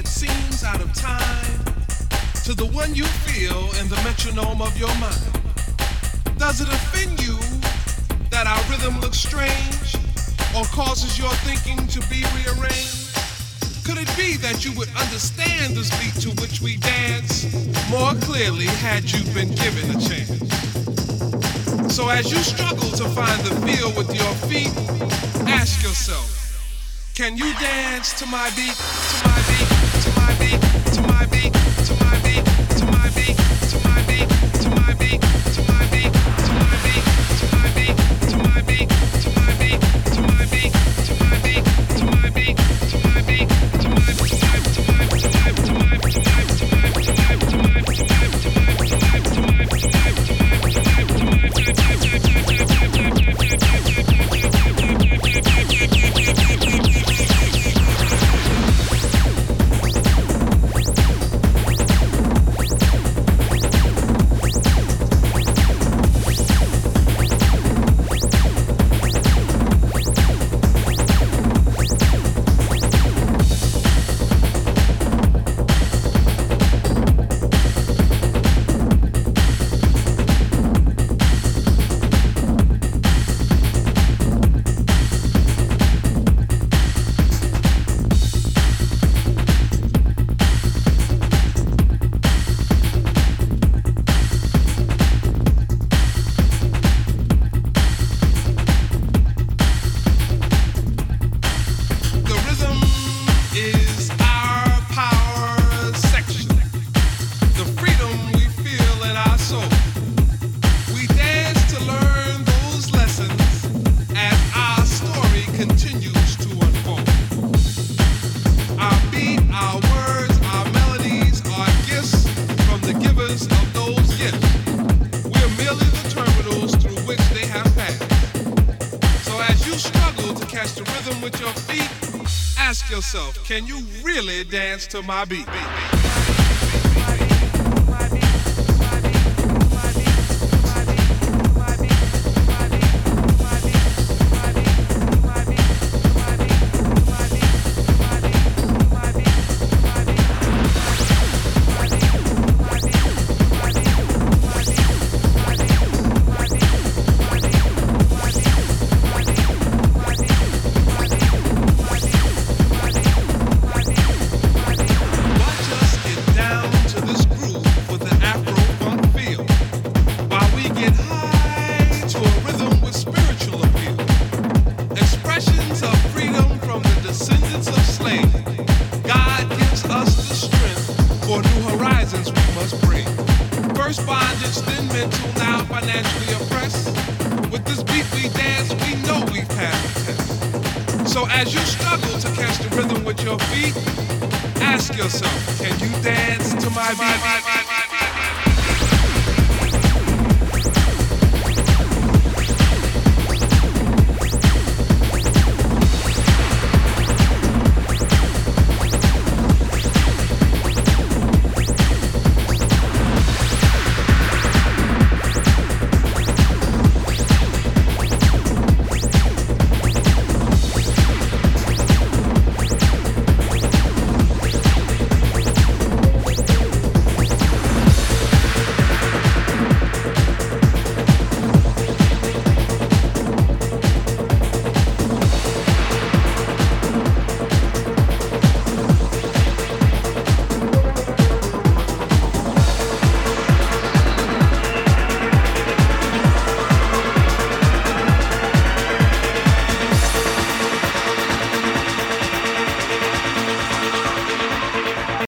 seems out of time to the one you feel in the metronome of your mind? Does it offend you that our rhythm looks strange or causes your thinking to be rearranged? Could it be that you would understand this beat to which we dance more clearly had you been given a chance? So as you struggle to find the feel with your feet, ask yourself, can you dance to my beat, to my beat, to my beat, to my beat, to my beat, to my beat, to my beat, to my beat, to my beat, to my beat, to my beat, to my beat, to my beat, to my beat, to my beat, to my beat, to my beat, to my Can you really dance to my beat? Ask yourself, can you dance to my beat?